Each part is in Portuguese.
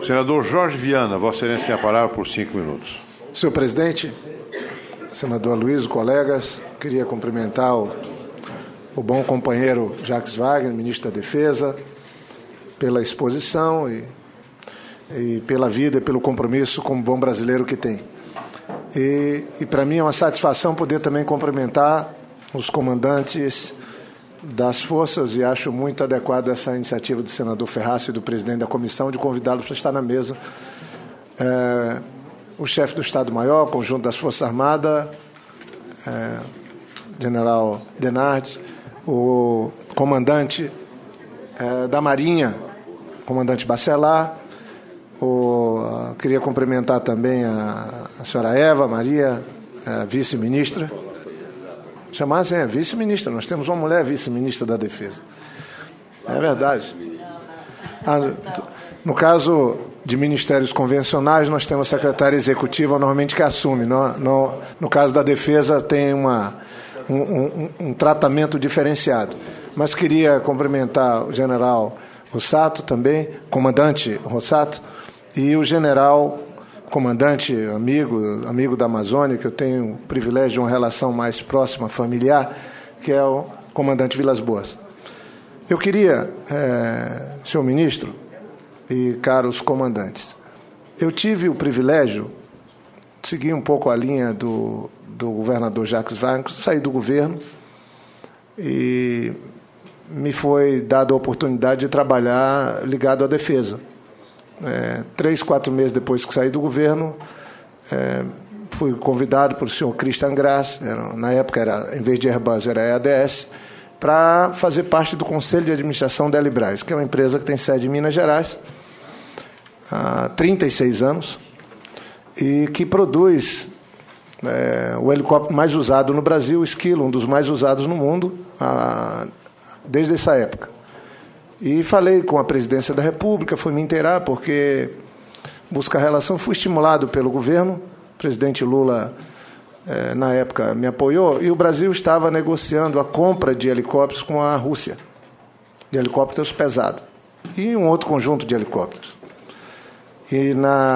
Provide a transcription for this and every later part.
Senador Jorge Viana, Vossa Excelência tem a palavra por 5 minutos. Senhor presidente, senador Aloysio, colegas, queria cumprimentar o bom companheiro Jacques Wagner, ministro da Defesa, pela exposição e pela vida e pelo compromisso como bom brasileiro que tem. E para mim é uma satisfação poder também cumprimentar os comandantes das forças, e acho muito adequada essa iniciativa do senador Ferraz e do presidente da comissão de convidá-los para estar na mesa. O chefe do Estado-Maior, conjunto das Forças Armadas, general Denardi, o comandante da Marinha, comandante Bacelar, queria cumprimentar também a senhora Eva Maria, vice-ministra. Chamassem vice-ministra, nós temos uma mulher vice-ministra da Defesa. É verdade. No caso de ministérios convencionais, nós temos a secretária executiva normalmente que assume. No caso da Defesa, tem um tratamento diferenciado. Mas queria cumprimentar o general Rossato também, comandante Rossato, e o general comandante, amigo da Amazônia, que eu tenho o privilégio de uma relação mais próxima, familiar, que é o comandante Vilas Boas. Eu queria, senhor ministro e caros comandantes, eu tive o privilégio de seguir um pouco a linha do governador Jacques Wagner, sair do governo e me foi dada a oportunidade de trabalhar ligado à defesa. 3, 4 meses depois que saí do governo, fui convidado pelo senhor Christian Grass, na época, em vez de Airbus, era EADS, para fazer parte do Conselho de Administração da Elibraz, que é uma empresa que tem sede em Minas Gerais há 36 anos e que produz o helicóptero mais usado no Brasil, o Esquilo, um dos mais usados no mundo, desde essa época. E falei com a presidência da República, fui me inteirar, porque buscar relação, fui estimulado pelo governo, o presidente Lula, na época, me apoiou, e o Brasil estava negociando a compra de helicópteros com a Rússia, de helicópteros pesados, e um outro conjunto de helicópteros. E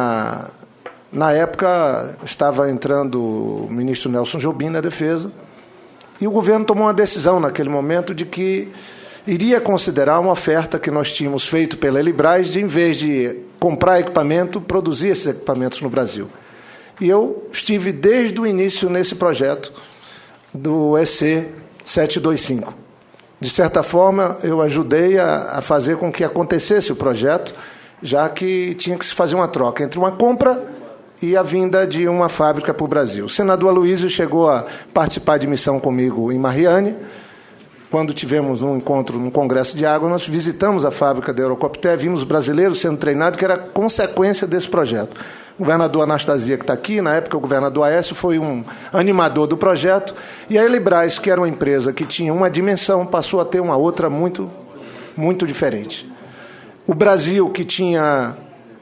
na época estava entrando o ministro Nelson Jobim na defesa, e o governo tomou uma decisão naquele momento de que iria considerar uma oferta que nós tínhamos feito pela Elibraz de, em vez de comprar equipamento, produzir esses equipamentos no Brasil. E eu estive desde o início nesse projeto do EC 725. De certa forma, eu ajudei a fazer com que acontecesse o projeto, já que tinha que se fazer uma troca entre uma compra e a vinda de uma fábrica para o Brasil. O senador Aloysio chegou a participar de missão comigo em Mariane. Quando tivemos um encontro no Congresso de Água, nós visitamos a fábrica da Eurocopter, vimos brasileiros sendo treinados, que era consequência desse projeto. O governador Anastasia, que está aqui, na época o governador Aécio, foi um animador do projeto, e a Elibraz, que era uma empresa que tinha uma dimensão, passou a ter uma outra muito, muito diferente. O Brasil, que tinha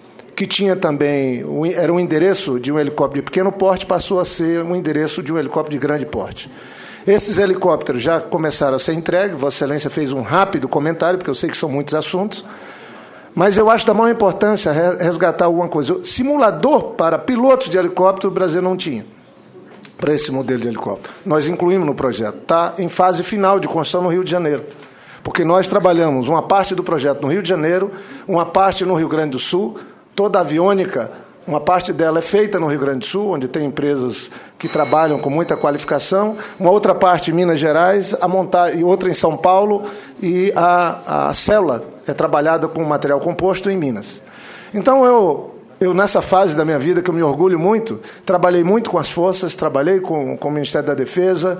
também, era um endereço de um helicóptero de pequeno porte, passou a ser um endereço de um helicóptero de grande porte. Esses helicópteros já começaram a ser entregues, Vossa Excelência fez um rápido comentário, porque eu sei que são muitos assuntos, mas eu acho da maior importância resgatar alguma coisa. Simulador para pilotos de helicóptero o Brasil não tinha, para esse modelo de helicóptero. Nós incluímos no projeto. Está em fase final de construção no Rio de Janeiro, porque nós trabalhamos uma parte do projeto no Rio de Janeiro, uma parte no Rio Grande do Sul, toda a aviônica, uma parte dela é feita no Rio Grande do Sul, onde tem empresas que trabalham com muita qualificação, uma outra parte em Minas Gerais, e outra em São Paulo, e a célula é trabalhada com material composto em Minas. Então, eu nessa fase da minha vida, que eu me orgulho muito, trabalhei muito com as forças, trabalhei com o Ministério da Defesa,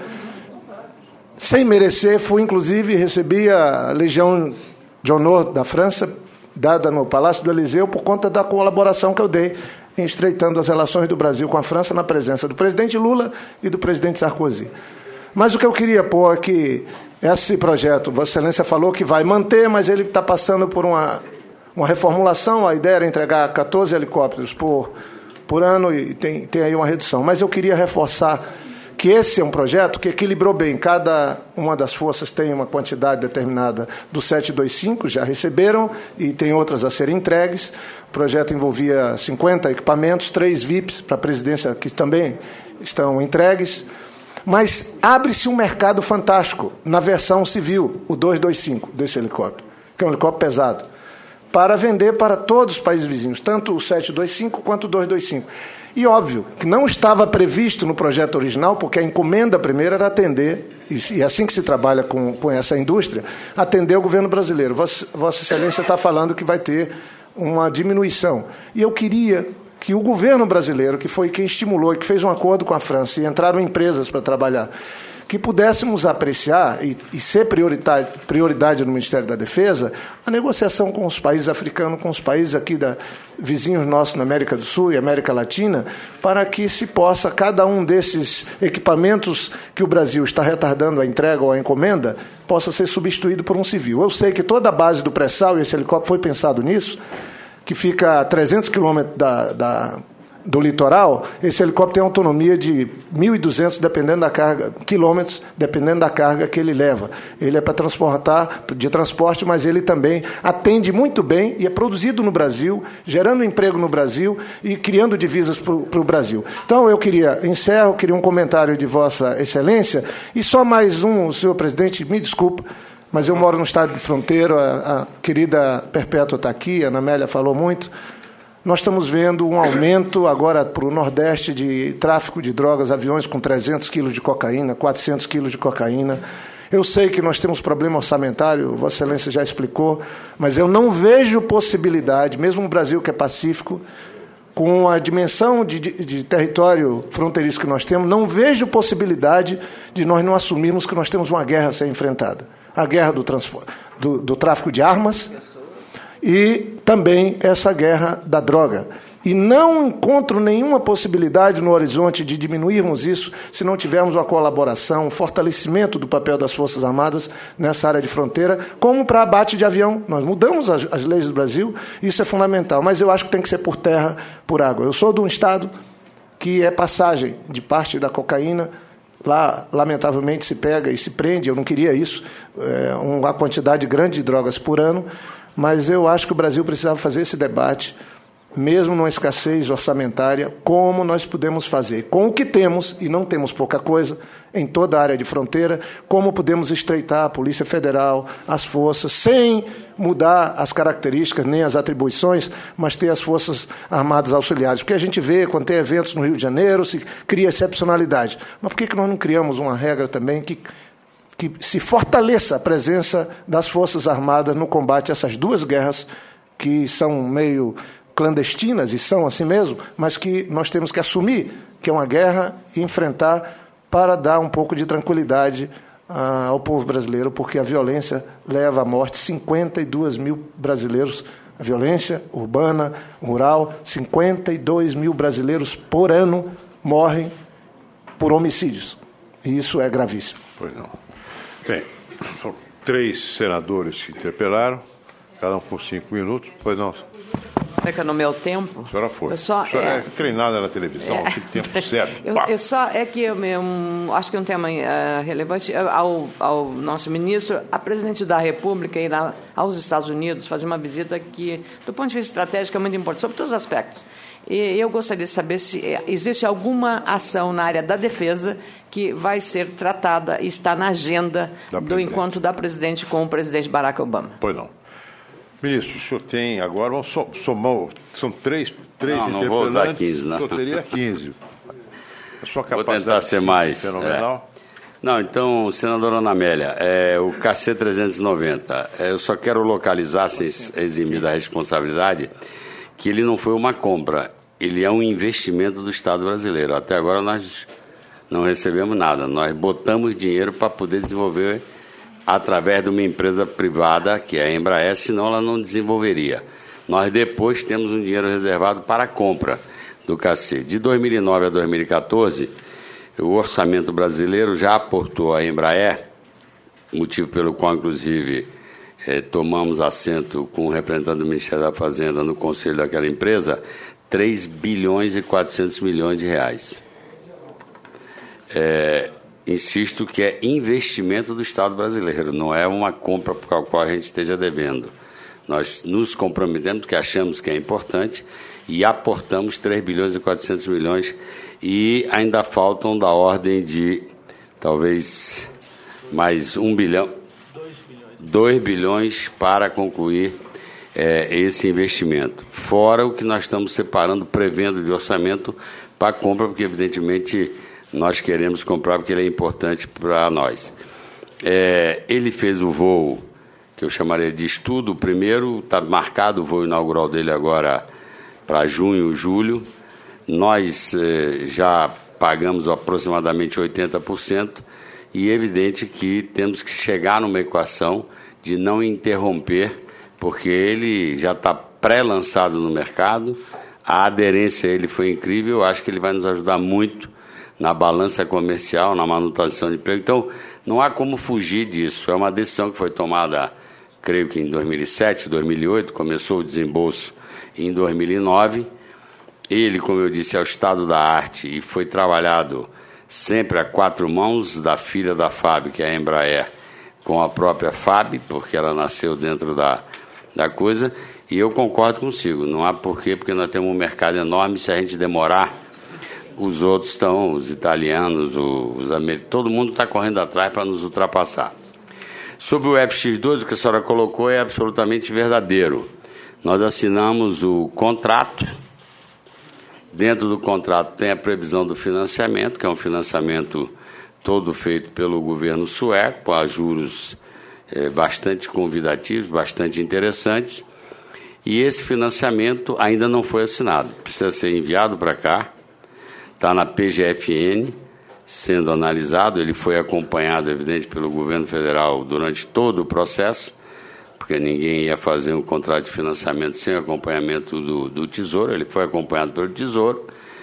sem merecer, inclusive, recebi a Legião de Honor da França, dada no Palácio do Eliseu, por conta da colaboração que eu dei em estreitando as relações do Brasil com a França na presença do presidente Lula e do presidente Sarkozy. Mas o que eu queria pôr é que esse projeto, Vossa Excelência falou que vai manter, mas ele está passando por uma reformulação. A ideia era entregar 14 helicópteros por ano e tem aí uma redução. Mas eu queria reforçar que esse é um projeto que equilibrou bem. Cada uma das forças tem uma quantidade determinada do 725, já receberam, e tem outras a serem entregues. O projeto envolvia 50 equipamentos, 3 VIPs para a presidência, que também estão entregues. Mas abre-se um mercado fantástico na versão civil, o 225 desse helicóptero, que é um helicóptero pesado, para vender para todos os países vizinhos, tanto o 725 quanto o 225. E óbvio que não estava previsto no projeto original, porque a encomenda primeira era atender, e assim que se trabalha com essa indústria, atender o governo brasileiro. Vossa Excelência está falando que vai ter uma diminuição. E eu queria que o governo brasileiro, que foi quem estimulou e que fez um acordo com a França, e entraram empresas para trabalhar, que pudéssemos apreciar e ser prioridade no Ministério da Defesa a negociação com os países africanos, com os países aqui vizinhos nossos na América do Sul e América Latina, para que se possa, cada um desses equipamentos que o Brasil está retardando a entrega ou a encomenda, possa ser substituído por um civil. Eu sei que toda a base do pré-sal, e esse helicóptero foi pensado nisso, que fica a 300 quilômetros do litoral, esse helicóptero tem autonomia de 1.200 quilômetros, dependendo da carga que ele leva. Ele é para transporte, mas ele também atende muito bem e é produzido no Brasil, gerando emprego no Brasil e criando divisas para o Brasil. Então, eu queria um comentário de Vossa Excelência, e só mais um, senhor presidente, me desculpa, mas eu moro no estado de fronteira, a querida Perpétua está aqui, a Ana Amélia falou muito. Nós estamos vendo um aumento agora para o Nordeste de tráfico de drogas, aviões com 300 quilos de cocaína, 400 quilos de cocaína. Eu sei que nós temos problema orçamentário, Vossa Excelência já explicou, mas eu não vejo possibilidade, mesmo no Brasil que é pacífico, com a dimensão de território fronteiriço que nós temos, não vejo possibilidade de nós não assumirmos que nós temos uma guerra a ser enfrentada. A guerra do tráfico de armas e também essa guerra da droga. E não encontro nenhuma possibilidade no horizonte de diminuirmos isso se não tivermos uma colaboração, um fortalecimento do papel das Forças Armadas nessa área de fronteira, como para abate de avião. Nós mudamos as leis do Brasil, isso é fundamental, mas eu acho que tem que ser por terra, por água. Eu sou de um estado que é passagem de parte da cocaína. Lá, lamentavelmente, se pega e se prende, eu não queria isso, uma quantidade grande de drogas por ano, mas eu acho que o Brasil precisava fazer esse debate, mesmo numa escassez orçamentária, como nós podemos fazer com o que temos, e não temos pouca coisa, em toda a área de fronteira, como podemos estreitar a Polícia Federal, as forças, sem mudar as características nem as atribuições, mas ter as Forças Armadas auxiliares. Porque a gente vê, quando tem eventos no Rio de Janeiro, se cria excepcionalidade. Mas por que nós não criamos uma regra também que se fortaleça a presença das Forças Armadas no combate a essas duas guerras que são meio clandestinas, e são assim mesmo, mas que nós temos que assumir que é uma guerra e enfrentar para dar um pouco de tranquilidade ao povo brasileiro, porque a violência leva à morte 52 mil brasileiros, a violência urbana, rural, 52 mil brasileiros por ano morrem por homicídios. E isso é gravíssimo. Pois não. Bem, foram 3 senadores que interpelaram, cada um por 5 minutos, pois não. Economia o tempo. A senhora foi. A senhora é treinada na televisão, aquele tempo certo. Eu acho que é um tema relevante ao nosso ministro, a presidente da República ir aos Estados Unidos fazer uma visita que, do ponto de vista estratégico, é muito importante, sobre todos os aspectos. E eu gostaria de saber se existe alguma ação na área da defesa que vai ser tratada e está na agenda do encontro da presidente com o presidente Barack Obama. Pois não. Ministro, o senhor tem agora, vamos somar, são três interpelantes. Não vou usar 15, não. O senhor teria 15. A sua capacidade vou tentar ser mais fenomenal. Não, então, senadora Ana Amélia, o KC 390, eu só quero localizar, sem eximir da responsabilidade, que ele não foi uma compra, ele é um investimento do Estado brasileiro. Até agora nós não recebemos nada, nós botamos dinheiro para poder desenvolver através de uma empresa privada, que é a Embraer, senão ela não desenvolveria. Nós depois temos um dinheiro reservado para a compra do KC. De 2009 a 2014, o orçamento brasileiro já aportou à Embraer, motivo pelo qual, inclusive, tomamos assento com o representante do Ministério da Fazenda no conselho daquela empresa, 3 bilhões e 400 milhões de reais. insisto que é investimento do Estado brasileiro, não é uma compra por a qual a gente esteja devendo. Nós nos comprometemos, porque achamos que é importante, e aportamos 3 bilhões e 400 milhões, e ainda faltam da ordem de, talvez, mais 1 bilhão, 2 bilhões para concluir esse investimento. Fora o que nós estamos separando, prevendo de orçamento para compra, porque, evidentemente, nós queremos comprar porque ele é importante para nós. Ele fez o voo, que eu chamaria de estudo, primeiro, está marcado o voo inaugural dele agora para junho, julho. Nós já pagamos aproximadamente 80%, e é evidente que temos que chegar numa equação de não interromper, porque ele já está pré-lançado no mercado, a aderência a ele foi incrível, eu acho que ele vai nos ajudar muito na balança comercial, na manutenção de emprego. Então, não há como fugir disso. É uma decisão que foi tomada, creio que em 2007, 2008, começou o desembolso em 2009. Ele, como eu disse, é o estado da arte e foi trabalhado sempre a 4 mãos da filha da FAB, que é a Embraer, com a própria FAB, porque ela nasceu dentro da coisa, e eu concordo consigo, não há porquê, porque nós temos um mercado enorme, se a gente demorar, os outros estão, os italianos, os americanos, todo mundo está correndo atrás para nos ultrapassar. Sobre o FX2, o que a senhora colocou é absolutamente verdadeiro. Nós assinamos o contrato. Dentro do contrato tem a previsão do financiamento, que é um financiamento todo feito pelo governo sueco, a juros bastante convidativos, bastante interessantes, e esse financiamento ainda não foi assinado, precisa ser enviado para cá, está na PGFN, sendo analisado, ele foi acompanhado, evidente, pelo governo federal durante todo o processo, porque ninguém ia fazer um contrato de financiamento sem acompanhamento do Tesouro, ele foi acompanhado pelo Tesouro,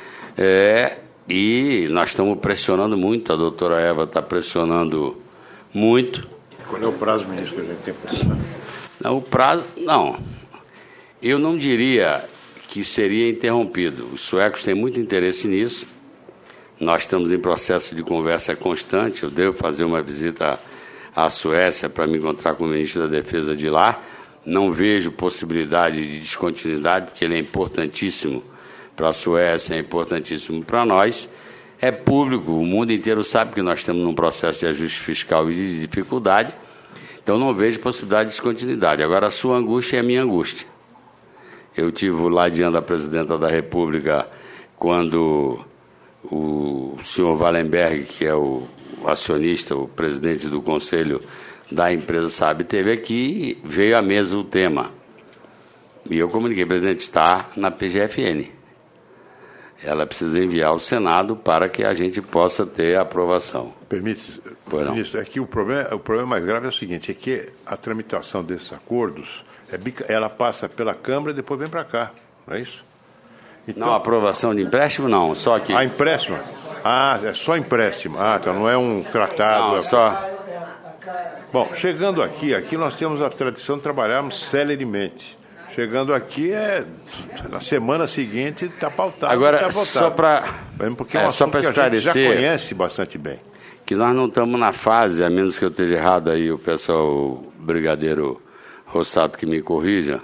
e nós estamos pressionando muito, a doutora Eva está pressionando muito. Qual é o prazo, ministro, que a gente tem para pressionar? O prazo, não, eu não diria que seria interrompido, os suecos têm muito interesse nisso, nós estamos em processo de conversa constante, eu devo fazer uma visita à Suécia para me encontrar com o ministro da Defesa de lá. Não vejo possibilidade de descontinuidade, porque ele é importantíssimo para a Suécia, é importantíssimo para nós. É público, o mundo inteiro sabe que nós estamos num processo de ajuste fiscal e de dificuldade, então não vejo possibilidade de descontinuidade. Agora, a sua angústia é a minha angústia. Eu estive lá diante da presidenta da República quando o senhor Wallenberg, que é o acionista, o presidente do conselho da empresa SAB, teve aqui, veio à mesa o tema. E eu comuniquei, presidente, está na PGFN. Ela precisa enviar ao Senado para que a gente possa ter a aprovação. Permite, ministro, é que o problema mais grave é o seguinte, é que a tramitação desses acordos, ela passa pela Câmara e depois vem para cá, não é isso? Então, não, aprovação de empréstimo não, só que... empréstimo? É só empréstimo. Então não é um tratado. Não, só... Bom, chegando aqui nós temos a tradição de trabalharmos celeremente. Chegando aqui, na semana seguinte está pautado. Agora, tá votado. só para esclarecer, que a gente já conhece bastante bem. Que nós não estamos na fase, a menos que eu esteja errado aí, o pessoal, o brigadeiro Rossato que me corrija,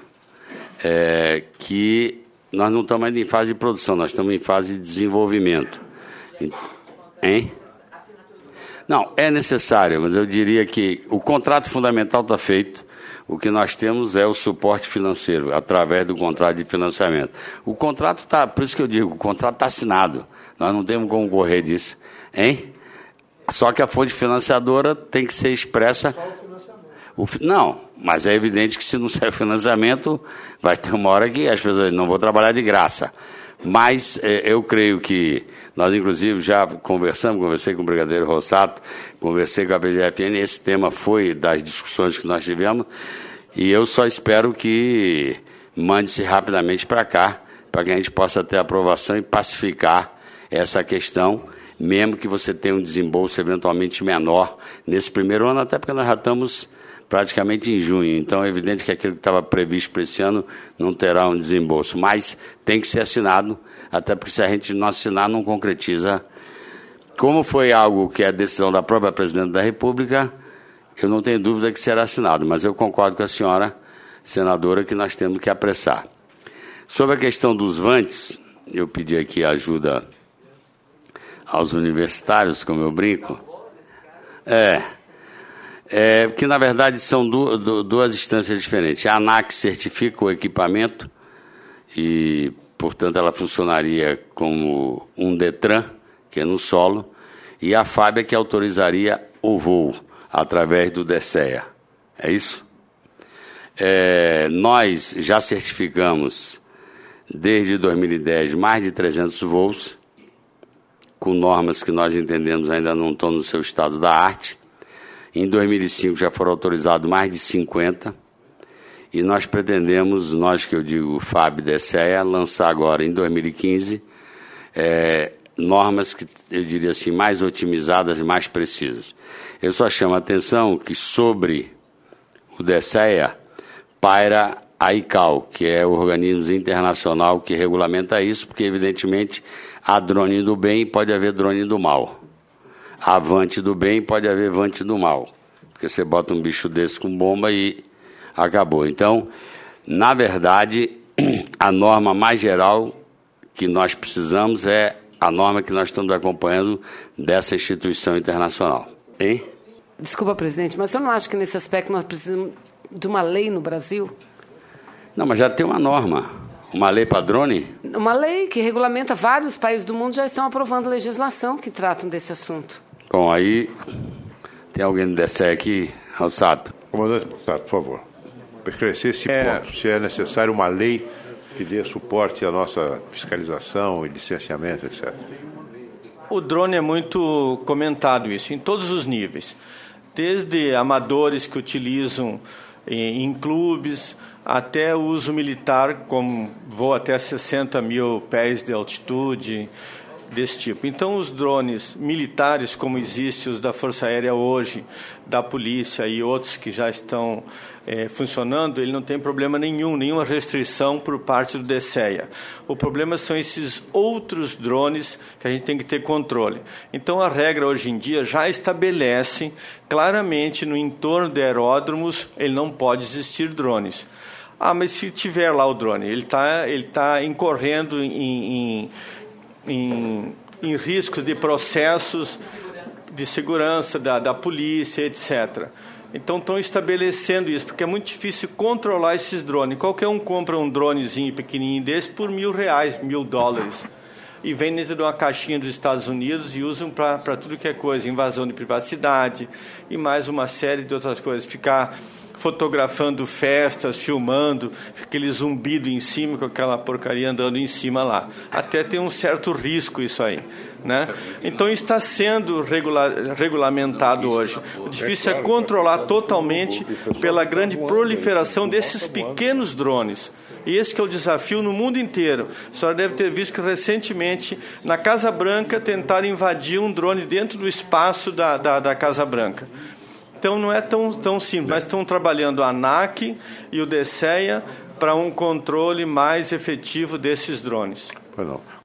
que nós não estamos ainda em fase de produção, nós estamos em fase de desenvolvimento. Hein? Não, é necessário, mas eu diria que o contrato fundamental está feito. O que nós temos é o suporte financeiro, através do contrato de financiamento. O contrato está, por isso que eu digo, o contrato está assinado. Nós não temos como correr disso. Hein? Só que a fonte financiadora tem que ser expressa. Não, mas é evidente que se não serve financiamento, vai ter uma hora que as pessoas não vão trabalhar de graça. Mas eu creio que nós, inclusive, já conversei com o brigadeiro Rossato, conversei com a PGFN, esse tema foi das discussões que nós tivemos, e eu só espero que mande-se rapidamente para cá, para que a gente possa ter aprovação e pacificar essa questão, mesmo que você tenha um desembolso eventualmente menor nesse primeiro ano, até porque nós já estamos praticamente em junho, então é evidente que aquilo que estava previsto para esse ano não terá um desembolso, mas tem que ser assinado, até porque se a gente não assinar, não concretiza como foi algo que é decisão da própria Presidente da República, eu não tenho dúvida que será assinado, mas eu concordo com a senhora senadora que nós temos que apressar. Sobre a questão dos vantes, eu pedi aqui ajuda aos universitários, como eu brinco. Porque, na verdade, são duas instâncias diferentes. A ANAC certifica o equipamento e, portanto, ela funcionaria como um DETRAN, que é no solo, e a FAB é que autorizaria o voo através do DSEA. É isso? Nós já certificamos, desde 2010, mais de 300 voos, com normas que nós entendemos ainda não estão no seu estado da arte. Em 2005 já foram autorizados mais de 50, e nós pretendemos, que eu digo FAB e DSEA, lançar agora, em 2015, normas que, eu diria assim, mais otimizadas e mais precisas. Eu só chamo a atenção que sobre o DSEA paira a ICAO, que é o organismo internacional que regulamenta isso, porque, evidentemente, há drone do bem e pode haver drone do mal. Há vante do bem e pode haver vante do mal. Porque você bota um bicho desse com bomba e acabou. Então, na verdade, a norma mais geral que nós precisamos é a norma que nós estamos acompanhando dessa instituição internacional. Hein? Desculpa, presidente, mas o senhor não acha que nesse aspecto nós precisamos de uma lei no Brasil? Não, mas já tem uma norma. Uma lei para drone? Uma lei que regulamenta, vários países do mundo já estão aprovando legislação que tratam desse assunto. Bom, aí tem alguém do DSEA aqui, Rossato? Comandante, por favor, para esclarecer esse ponto, se é necessário uma lei que dê suporte à nossa fiscalização e licenciamento, etc. O drone é muito comentado isso, em todos os níveis. Desde amadores que utilizam em clubes, até o uso militar, como voo até 60 mil pés de altitude, desse tipo. Então, os drones militares, como existem os da Força Aérea hoje, da Polícia e outros que já estão funcionando, ele não tem problema nenhuma restrição por parte do DSEA. O problema são esses outros drones que a gente tem que ter controle. Então, a regra hoje em dia já estabelece claramente no entorno de aeródromos, ele não pode existir drones. Mas se tiver lá o drone, ele tá incorrendo em riscos de processos de segurança da polícia, etc. Então, estão estabelecendo isso, porque é muito difícil controlar esses drones. Qualquer um compra um dronezinho pequenininho desse por R$1.000, $1.000, e vem dentro de uma caixinha dos Estados Unidos e usam para tudo que é coisa, invasão de privacidade e mais uma série de outras coisas. Ficar fotografando festas, filmando, aquele zumbido em cima, com aquela porcaria andando em cima lá. Até tem um certo risco isso aí, né? Então, está sendo regulamentado hoje. O difícil é controlar totalmente pela grande proliferação desses pequenos drones. E esse que é o desafio no mundo inteiro. A senhora deve ter visto que recentemente, na Casa Branca, tentaram invadir um drone dentro do espaço da Casa Branca. Então, não é tão simples, mas estão trabalhando a ANAC e o DSEA para um controle mais efetivo desses drones. Pois não.